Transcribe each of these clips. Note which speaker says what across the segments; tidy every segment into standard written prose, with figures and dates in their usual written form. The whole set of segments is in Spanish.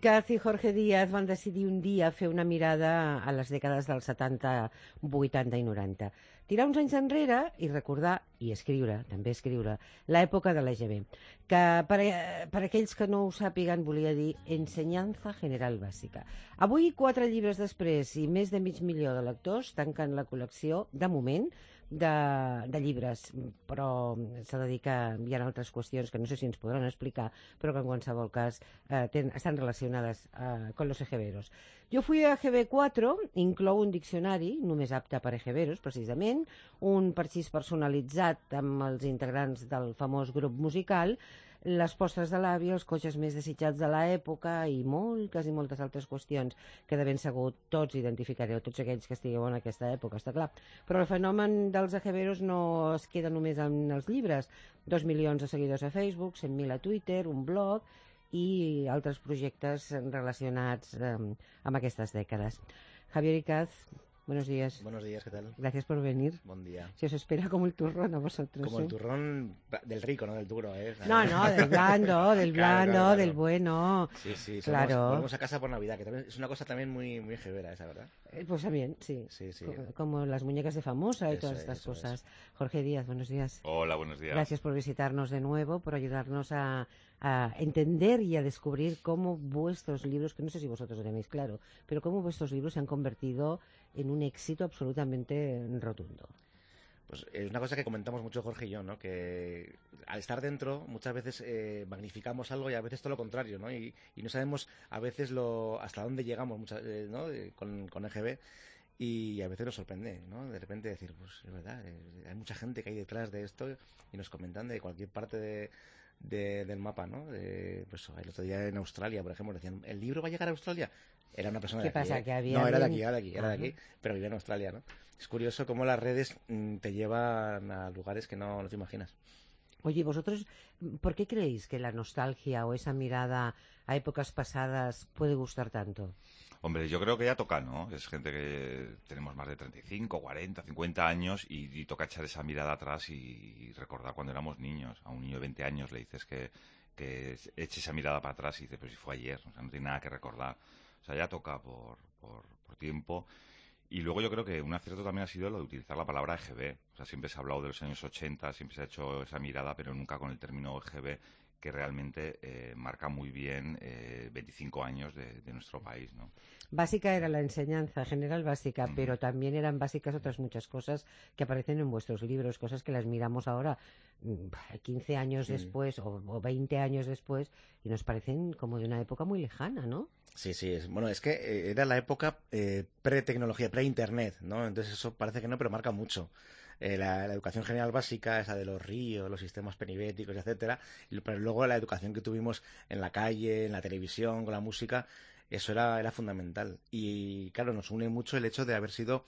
Speaker 1: Ikaz i Jorge Díaz van decidir un dia fer una mirada a les dècades dels 70, 80 i 90. Tirar uns anys enrere i recordar, i escriure, també escriure, l'època de l'EGB, que per aquells que no ho sàpiguen volia dir Ensenyanza General Bàsica. Avui, 4 llibres després i més de mig milió de lectors tanquen la col·lecció, de moment, de llibres, però s'ha de dir que hi ha altres qüestions que no sé si ens podran explicar, però que en qualsevol cas estan relacionades con los ejeveros. Jo fui a EGB4, inclou un diccionari només apte per ejeveros, precisament, un parxís personalitzat amb els integrants del famós grup musical, les postres de l'àvia, els cotxes més desitjats de l'època i moltes altres qüestions que de ben segur tots identificareu, tots aquells que estigueu en aquesta època, està clar. Però el fenomen dels ejeveros no es queda només en els llibres. 2 milions de seguidors a Facebook, 100.000 a Twitter, un blog i altres projectes relacionats amb aquestes dècades. Javier Ikaz, buenos días.
Speaker 2: Buenos días, ¿qué tal?
Speaker 1: Gracias por venir.
Speaker 2: Buen día.
Speaker 1: Se os espera como el turrón a vosotros.
Speaker 2: Como el turrón del rico, no del duro, ¿eh?
Speaker 1: No, del blando,
Speaker 2: claro.
Speaker 1: del bueno.
Speaker 2: Sí,
Speaker 1: claro.
Speaker 2: Volvemos a casa por Navidad, que también es una cosa también muy ejevera esa, ¿verdad?
Speaker 1: Pues también, sí.
Speaker 2: Sí.
Speaker 1: Como las muñecas de Famosa y
Speaker 2: Eso
Speaker 1: todas estas
Speaker 2: es.
Speaker 1: cosas. Jorge Díaz, buenos días.
Speaker 3: Hola, buenos días.
Speaker 1: Gracias por visitarnos de nuevo, por ayudarnos a entender y a descubrir cómo vuestros libros, que no sé si vosotros lo tenéis claro, pero cómo vuestros libros se han convertido en un éxito absolutamente rotundo.
Speaker 2: Pues es una cosa que comentamos mucho Jorge y yo, ¿no? Que al estar dentro muchas veces magnificamos algo y a veces todo lo contrario, ¿no? Y no sabemos a veces hasta dónde llegamos, ¿no? Con EGB. Y a veces nos sorprende, ¿no? De repente decir, pues es verdad, hay mucha gente que hay detrás de esto y nos comentan de cualquier parte del mapa, ¿no? Pues el otro día en Australia, por ejemplo, decían, ¿el libro va a llegar a Australia? Era una persona
Speaker 1: ¿Qué
Speaker 2: de aquí.
Speaker 1: pasa? ¿Que había
Speaker 2: No, era de
Speaker 1: alguien?
Speaker 2: aquí, era de aquí, pero vivía en Australia, ¿no? Es curioso cómo las redes te llevan a lugares que no te imaginas.
Speaker 1: Oye, vosotros, ¿por qué creéis que la nostalgia o esa mirada a épocas pasadas puede gustar tanto?
Speaker 3: Hombre, yo creo que ya toca, ¿no? Es gente que tenemos más de 35, 40, 50 años y toca echar esa mirada atrás y recordar cuando éramos niños. A un niño de 20 años le dices que eche esa mirada para atrás y dice, pero si fue ayer, o sea, no tiene nada que recordar. O sea, ya toca por tiempo. Y luego yo creo que un acierto también ha sido lo de utilizar la palabra EGB. O sea, siempre se ha hablado de los años 80, siempre se ha hecho esa mirada, pero nunca con el término EGB, que realmente marca muy bien 25 años de nuestro país, ¿no?
Speaker 1: Básica era la enseñanza general básica, pero también eran básicas otras muchas cosas que aparecen en vuestros libros, cosas que las miramos ahora 15 años después o 20 años después y nos parecen como de una época muy lejana, ¿no?
Speaker 2: Sí, bueno, es que era la época pre-tecnología, pre-internet, ¿no? Entonces eso parece que no, pero marca mucho. La educación general básica, esa de los ríos, los sistemas penibéticos, etcétera, pero luego la educación que tuvimos en la calle, en la televisión, con la música, eso era fundamental. Y claro, nos une mucho el hecho de haber sido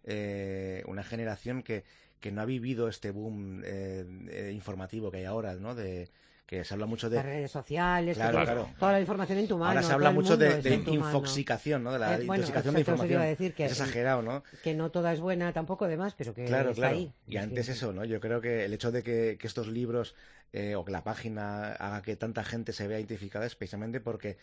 Speaker 2: una generación que no ha vivido este boom informativo que hay ahora, ¿no? Que se habla mucho de
Speaker 1: las redes sociales,
Speaker 2: claro.
Speaker 1: toda la información en tu mano.
Speaker 2: Ahora se habla mucho de
Speaker 1: tu
Speaker 2: infoxicación, ¿no? De la intoxicación de información.
Speaker 1: Iba a decir que
Speaker 2: es exagerado, ¿no?
Speaker 1: Que no toda es buena tampoco, además, pero que está ahí.
Speaker 2: Y antes eso, ¿no? Yo creo que el hecho de que estos libros o que la página haga que tanta gente se vea identificada es precisamente porque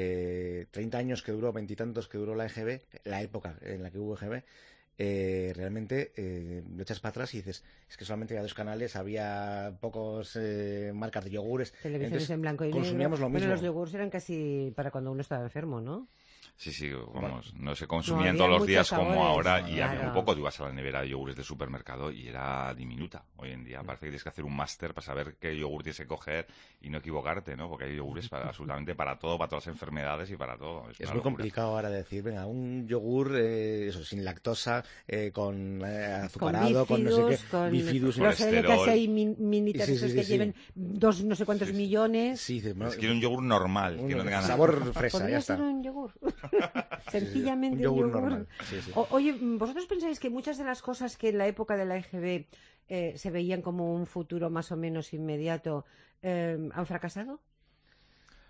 Speaker 2: 30 años que duró, 20 y tantos que duró la EGB, la época en la que hubo EGB, realmente lo echas para atrás y dices, es que solamente había 2 canales, había pocos marcas de yogures.
Speaker 1: Televisiones
Speaker 2: entonces,
Speaker 1: en blanco y negro.
Speaker 2: consumíamos lo mismo.
Speaker 1: Bueno, los yogures eran casi para cuando uno estaba enfermo, ¿no?
Speaker 3: Sí, vamos, no se consumían
Speaker 1: había
Speaker 3: todos los
Speaker 1: muchos
Speaker 3: días como
Speaker 1: sabores,
Speaker 3: ahora y
Speaker 1: claro.
Speaker 3: había muy poco. Tú ibas a la nevera de yogures de supermercado y era diminuta. Hoy en día parece que tienes que hacer un máster para saber qué yogur tienes que coger y no equivocarte, ¿no? Porque hay yogures absolutamente para todo, para todas las enfermedades y para todo.
Speaker 2: Es muy complicado ahora decir, venga, un yogur eso, sin lactosa, con azucarado, con no sé qué, bifidus,
Speaker 1: los LK6 minitas esos que lleven 2 no sé cuántos millones.
Speaker 2: Sí,
Speaker 3: es que un yogur normal, que no tenga nada.
Speaker 2: Sabor fresa,
Speaker 1: ¿Podría
Speaker 2: ya está.
Speaker 1: ser un yogur? Sencillamente
Speaker 2: un yogur normal. Sí.
Speaker 1: Oye, ¿vosotros pensáis que muchas de las cosas que en la época de la EGB se veían como un futuro más o menos inmediato han fracasado?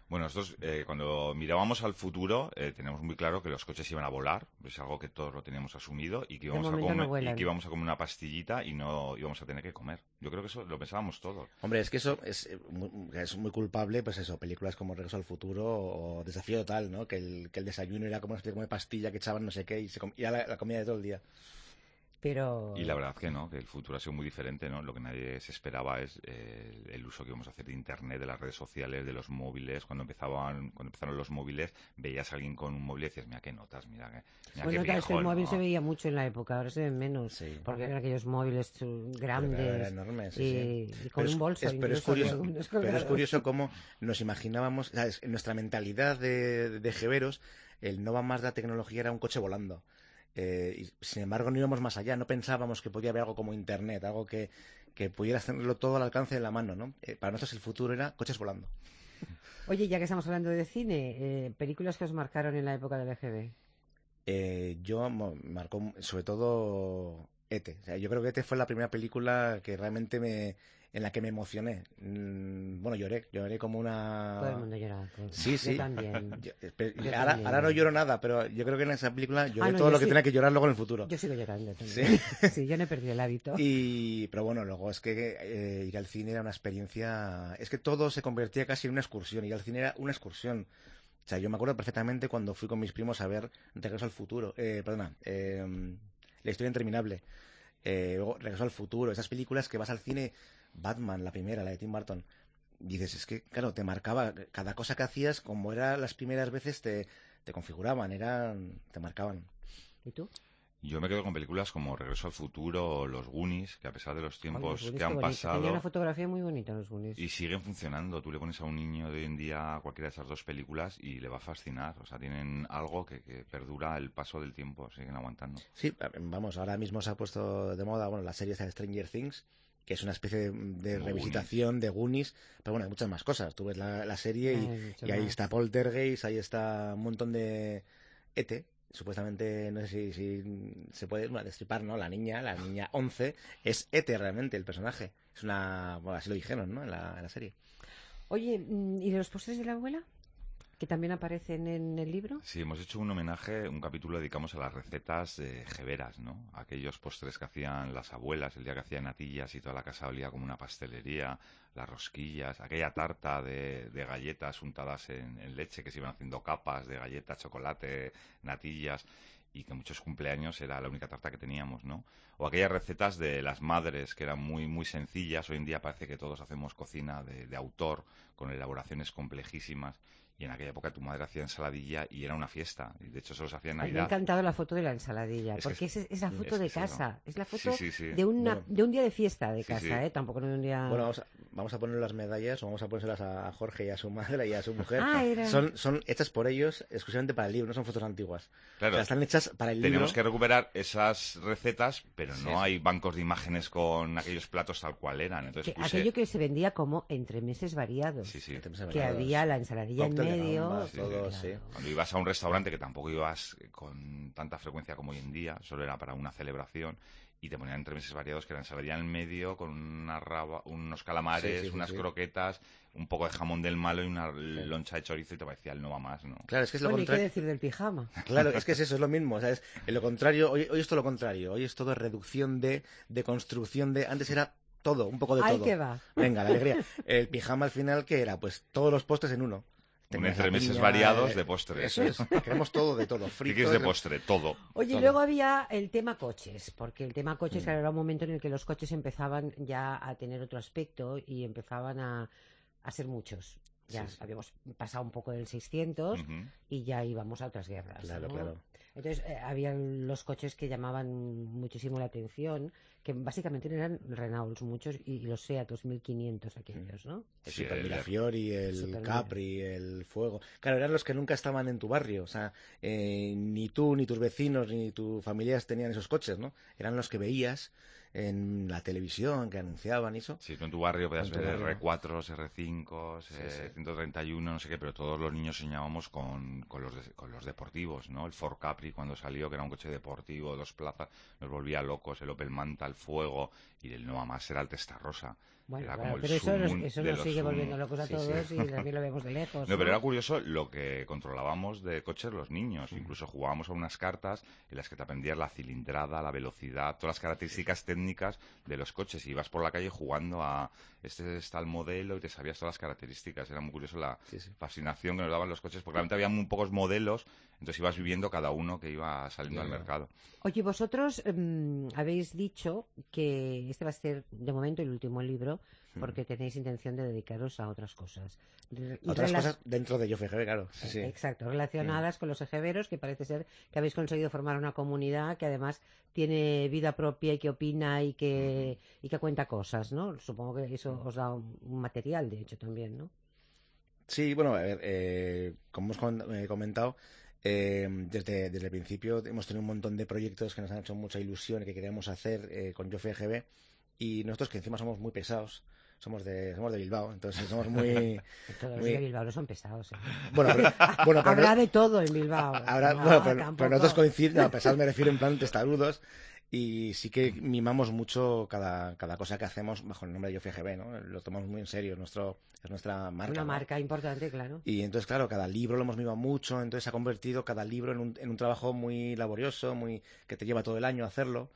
Speaker 3: Bueno, nosotros cuando mirábamos al futuro teníamos muy claro que los coches iban a volar, es algo que todos lo teníamos asumido y que
Speaker 1: De
Speaker 3: íbamos a
Speaker 1: momento no
Speaker 3: comer, y
Speaker 1: vuelan.
Speaker 3: que íbamos a comer una pastillita y no íbamos a tener que comer. Yo creo que eso lo pensábamos todos.
Speaker 2: Hombre, es que eso es muy culpable, pues eso, películas como Regreso al Futuro o Desafío Total, ¿no? Que el desayuno era como una especie como de pastilla que echaban no sé qué y y era la comida de todo el día.
Speaker 1: Pero...
Speaker 3: Y la verdad que no, que el futuro ha sido muy diferente, ¿no? Lo que nadie se esperaba es el uso que íbamos a hacer de Internet, de las redes sociales, de los móviles. Cuando empezaron los móviles, veías a alguien con un móvil y decías, mira qué notas, mira
Speaker 1: Bueno,
Speaker 3: qué
Speaker 1: claro, es que
Speaker 3: viejo,
Speaker 1: el móvil
Speaker 3: ¿no?
Speaker 1: se veía mucho en la época, ahora se ven menos,
Speaker 2: Sí.
Speaker 1: porque eran aquellos móviles grandes
Speaker 2: Era enorme, sí,
Speaker 1: y con un bolso.
Speaker 2: Pero es
Speaker 1: incluso,
Speaker 2: curioso,
Speaker 1: algunos
Speaker 2: pero es
Speaker 1: colgados.
Speaker 2: curioso cómo nos imaginábamos, ¿sabes? En nuestra mentalidad de jeveros, el no va más de la tecnología era un coche volando. Y, sin embargo, no íbamos más allá, no pensábamos que podía haber algo como Internet, algo que pudiera hacerlo todo al alcance de la mano, ¿no? Para nosotros el futuro era coches volando.
Speaker 1: Oye, ya que estamos hablando de cine, películas que os marcaron en la época del EGB.
Speaker 2: Marcó sobre todo E.T. O sea, yo creo que E.T. fue la primera película que realmente en la que me emocioné. Bueno, lloré como una...
Speaker 1: Todo el mundo lloraba.
Speaker 2: Sí, sí.
Speaker 1: Yo también. Yo
Speaker 2: Ahora
Speaker 1: también.
Speaker 2: no lloro nada, pero yo creo que en esa película lloré
Speaker 1: no,
Speaker 2: todo
Speaker 1: yo
Speaker 2: lo que
Speaker 1: sí.
Speaker 2: tenía que llorar luego en el futuro.
Speaker 1: Yo sigo llorando también.
Speaker 2: Sí.
Speaker 1: Sí, yo no he perdido el hábito.
Speaker 2: Pero bueno, luego es que ir al cine era una experiencia... Es que todo se convertía casi en una excursión. Ir al cine era una excursión. O sea, yo me acuerdo perfectamente cuando fui con mis primos a ver Regreso al Futuro. La historia interminable. Luego Regreso al Futuro. Esas películas que vas al cine... Batman, la primera, la de Tim Burton. Dices, es que, claro, te marcaba cada cosa que hacías, como eran las primeras veces, te configuraban, te marcaban.
Speaker 1: ¿Y tú?
Speaker 3: Yo me quedo con películas como Regreso al Futuro o Los Goonies, que a pesar de los tiempos
Speaker 1: Los Goonies,
Speaker 3: que
Speaker 1: qué
Speaker 3: han
Speaker 1: bonito.
Speaker 3: pasado...
Speaker 1: Tenía una fotografía muy bonita los Goonies.
Speaker 3: Y siguen funcionando. Tú le pones a un niño de hoy en día cualquiera de esas dos películas y le va a fascinar. O sea, tienen algo que perdura el paso del tiempo. Siguen aguantando.
Speaker 2: Sí, vamos, ahora mismo se ha puesto de moda, bueno, la serie esta de Stranger Things, que es una especie de revisitación de Goonies, pero bueno, hay muchas más cosas. Tú ves la serie y ahí está Poltergeist, ahí está un montón de E.T., supuestamente, no sé si se puede destripar, ¿no? La niña 11, es E.T. realmente el personaje. Es bueno, así lo dijeron, ¿no? En la serie.
Speaker 1: Oye, ¿y de los postres de la abuela? Que también aparecen en el libro.
Speaker 3: Sí, hemos hecho un homenaje, un capítulo dedicamos a las recetas jeveras, ¿no? Aquellos postres que hacían las abuelas, el día que hacían natillas y toda la casa olía como una pastelería, las rosquillas, aquella tarta de galletas untadas en leche que se iban haciendo capas de galletas, chocolate, natillas, y que en muchos cumpleaños era la única tarta que teníamos, ¿no? O aquellas recetas de las madres que eran muy, muy sencillas. Hoy en día parece que todos hacemos cocina de autor con elaboraciones complejísimas. Y en aquella época tu madre hacía ensaladilla y era una fiesta. Y de hecho solo se hacía en
Speaker 1: Me ha
Speaker 3: Navidad.
Speaker 1: encantado la foto de la ensaladilla, porque es la foto de casa. Es la foto de un día de fiesta de casa, ¿eh? Tampoco de un día...
Speaker 2: Bueno, vamos a poner las medallas o vamos a ponérselas a Jorge y a su madre y a su mujer.
Speaker 1: Era...
Speaker 2: Son hechas por ellos exclusivamente para el libro, no son fotos antiguas.
Speaker 3: Claro,
Speaker 2: o sea, están hechas para el libro.
Speaker 3: Tenemos que recuperar esas recetas, pero no hay bancos de imágenes con aquellos platos tal cual eran. Entonces,
Speaker 1: aquello que se vendía como entremeses variados. Que había la ensaladilla en medio...
Speaker 3: Cuando ibas a un restaurante, que tampoco ibas con tanta frecuencia como hoy en día, solo era para una celebración, y te ponían entremeses variados que eran ensaladilla en el medio con unos calamares, unas croquetas, un poco de jamón del malo y una loncha de chorizo, y te parecía el no va más, ¿no?
Speaker 2: Claro, es que es lo
Speaker 1: contrario. ¿Y qué decir del pijama?
Speaker 2: Claro, es que es eso, es lo mismo. O sea, es lo contrario. Hoy es todo lo contrario. Hoy es todo reducción de construcción de... Antes era todo, un poco de todo.
Speaker 1: ¡Ay, qué va!
Speaker 2: Venga, la alegría. El pijama al final, ¿qué era? Pues todos los postres en uno.
Speaker 3: Un entremeses variados de postres.
Speaker 2: Eso es, queremos todo de todo.
Speaker 3: ¿Qué quieres de postre? Todo.
Speaker 1: Oye,
Speaker 2: todo.
Speaker 1: Luego había el tema coches, porque el tema coches era un momento en el que los coches empezaban ya a tener otro aspecto y empezaban a ser muchos. Ya habíamos pasado un poco del 600 y ya íbamos a otras guerras.
Speaker 2: Claro,
Speaker 1: ¿no?
Speaker 2: claro.
Speaker 1: Entonces, había los coches que llamaban muchísimo la atención, que básicamente eran Renaults muchos y los Seat 2500 aquellos, ¿no?
Speaker 2: El Super Mirafiori, el Capri, el Fuego. Claro, eran los que nunca estaban en tu barrio. O sea, ni tú, ni tus vecinos, ni tus familias tenían esos coches, ¿no? Eran los que veías en la televisión, que anunciaban y eso.
Speaker 3: Sí, tú en tu barrio podías ver R4, R5, 131, no sé qué, pero todos los niños soñábamos con los deportivos, ¿no? El Ford Capri cuando salió, que era un coche deportivo, 2 plazas, nos volvía locos, el Opel Manta, el Fuego, y el no más era el Testarossa.
Speaker 1: Bueno,
Speaker 3: Era
Speaker 1: claro,
Speaker 3: como el
Speaker 1: pero
Speaker 3: zoom
Speaker 1: eso
Speaker 3: de
Speaker 1: nos
Speaker 3: los
Speaker 1: sigue
Speaker 3: zoom.
Speaker 1: volviendo locos a
Speaker 2: Sí,
Speaker 1: todos
Speaker 2: sí.
Speaker 1: y también lo vemos de lejos.
Speaker 3: No, pero era curioso lo que controlábamos de coches los niños. Incluso jugábamos a unas cartas en las que te aprendías la cilindrada, la velocidad, todas las características técnicas de los coches. Y ibas por la calle jugando a este está el modelo y te sabías todas las características. Era muy curioso la
Speaker 2: Sí, sí.
Speaker 3: fascinación que nos daban los coches, porque realmente había muy pocos modelos, entonces ibas viviendo cada uno que iba saliendo al
Speaker 2: Ya.
Speaker 3: mercado.
Speaker 1: Oye, vosotros habéis dicho que este va a ser de momento el último libro porque tenéis intención de dedicaros a otras cosas.
Speaker 2: Otras cosas dentro de Yo FGB, claro. Sí, sí.
Speaker 1: Exacto, relacionadas con los ejeveros, que parece ser que habéis conseguido formar una comunidad que además tiene vida propia y que opina y que cuenta cosas, ¿no? Supongo que eso os da un material, de hecho, también, ¿no?
Speaker 2: Sí, bueno, a ver, como hemos comentado, desde el principio hemos tenido un montón de proyectos que nos han hecho mucha ilusión y que queríamos hacer con Yo FGB, y nosotros que encima somos muy pesados, somos de Bilbao, entonces somos muy...
Speaker 1: Todos los
Speaker 2: muy-
Speaker 1: de Bilbao no son pesados, ¿eh?
Speaker 2: Bueno, pero
Speaker 1: Habrá de todo en Bilbao.
Speaker 2: Ahora,
Speaker 1: No,
Speaker 2: bueno, pero
Speaker 1: tampoco.
Speaker 2: nosotros coincidimos, a pesar me refiero en plan testarudos, y sí que mimamos mucho cada cosa que hacemos bajo el nombre de Yo FGB, ¿no? Lo tomamos muy en serio, es nuestra marca.
Speaker 1: Una
Speaker 2: ¿no?
Speaker 1: marca importante, claro.
Speaker 2: Y entonces, claro, cada libro lo hemos mimado mucho, entonces se ha convertido cada libro en un trabajo muy laborioso, que te lleva todo el año hacerlo.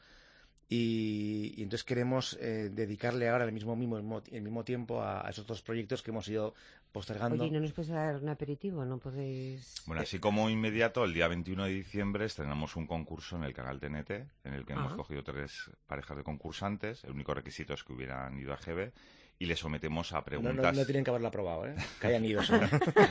Speaker 2: Y entonces queremos dedicarle ahora el mismo tiempo a esos dos proyectos que hemos ido postergando.
Speaker 1: Oye, ¿y no nos puedes dar un aperitivo? ¿No podéis...?
Speaker 3: Bueno, así como inmediato, el día 21 de diciembre estrenamos un concurso en el canal TNT, en el que hemos cogido 3 parejas de concursantes. El único requisito es que hubieran ido a GB y les sometemos a preguntas.
Speaker 2: No tienen que haberlo aprobado, ¿eh? Que hayan ido solo.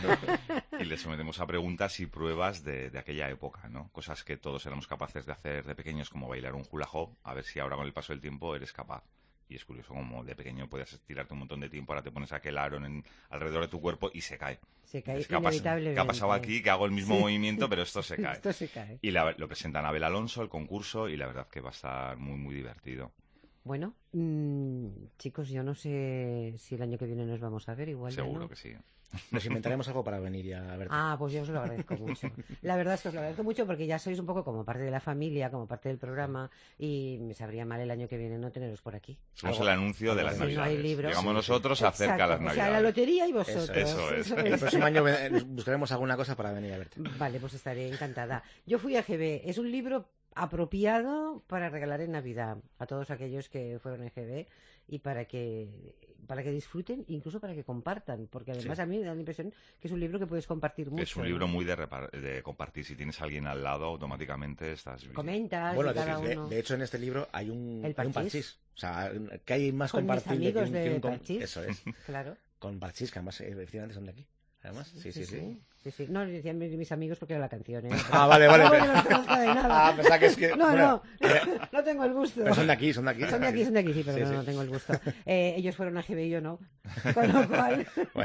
Speaker 3: Y les sometemos a preguntas y pruebas de aquella época, ¿no? Cosas que todos éramos capaces de hacer de pequeños, como bailar un hula hoop, a ver si ahora con el paso del tiempo eres capaz. Y es curioso como de pequeño podías estirarte un montón de tiempo, ahora te pones aquel aro alrededor de tu cuerpo y se cae.
Speaker 1: Se cae
Speaker 3: Dices,
Speaker 1: inevitablemente.
Speaker 3: ¿qué ha pasado aquí? Que hago el mismo movimiento, pero esto se cae.
Speaker 1: Esto se cae.
Speaker 3: Y lo presentan Abel Alonso, el concurso, y la verdad que va a estar muy, muy divertido.
Speaker 1: Bueno, chicos, yo no sé si el año que viene nos vamos a ver, igual ya
Speaker 3: Seguro
Speaker 1: no.
Speaker 3: que sí.
Speaker 2: Nos inventaremos algo para venir ya a verte.
Speaker 1: Ah, pues yo os lo agradezco mucho. La verdad es que os lo agradezco mucho porque ya sois un poco como parte de la familia, como parte del programa, y me sabría mal el año que viene no teneros por aquí.
Speaker 3: Somos el anuncio de las
Speaker 1: Si no hay
Speaker 3: Navidades.
Speaker 1: libros.
Speaker 3: Llegamos nosotros acerca
Speaker 1: Exacto,
Speaker 3: las
Speaker 1: o
Speaker 3: Navidades.
Speaker 1: sea, la lotería y vosotros.
Speaker 3: Eso es.
Speaker 2: El próximo año buscaremos alguna cosa para venir a verte.
Speaker 1: Vale, pues estaré encantada. Yo fui a GB. Es un libro apropiado para regalar en Navidad a todos aquellos que fueron a GB y para que disfruten, incluso para que compartan, porque además a mí me da la impresión que es un libro que puedes compartir mucho.
Speaker 3: Es un libro
Speaker 1: ¿no?
Speaker 3: muy de compartir. Si tienes a alguien al lado, automáticamente estás...
Speaker 1: Comentas
Speaker 2: Bueno,
Speaker 1: y cada uno.
Speaker 2: de hecho en este libro hay un
Speaker 1: El parchís.
Speaker 2: parchís. O sea, que hay más
Speaker 1: Con mis
Speaker 2: compartible
Speaker 1: amigos de
Speaker 2: que un
Speaker 1: parchís.
Speaker 2: Eso es.
Speaker 1: Claro.
Speaker 2: Con parchís, que además efectivamente son de aquí. Además, sí.
Speaker 1: Sí. No, decían mis amigos porque era la canción, ¿eh?
Speaker 2: Ah, vale.
Speaker 1: No, porque no los conozco de nada.
Speaker 2: Ah, pensaba que es que...
Speaker 1: No no tengo el gusto.
Speaker 2: Pero son de aquí.
Speaker 1: Son de aquí, sí, pero no tengo el gusto. Ellos fueron a GB y yo no. Con lo cual...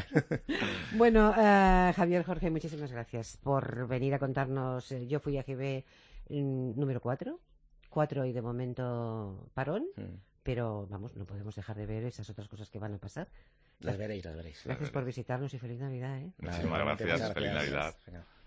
Speaker 1: Bueno, Javier, Jorge, muchísimas gracias por venir a contarnos. Yo fui a GB número 4 y de momento parón. Pero, vamos, no podemos dejar de ver esas otras cosas que van a pasar.
Speaker 2: Las veréis.
Speaker 1: Gracias por visitarnos y feliz Navidad, ¿eh?
Speaker 3: Muchísimas gracias. Feliz Navidad.
Speaker 2: Venga.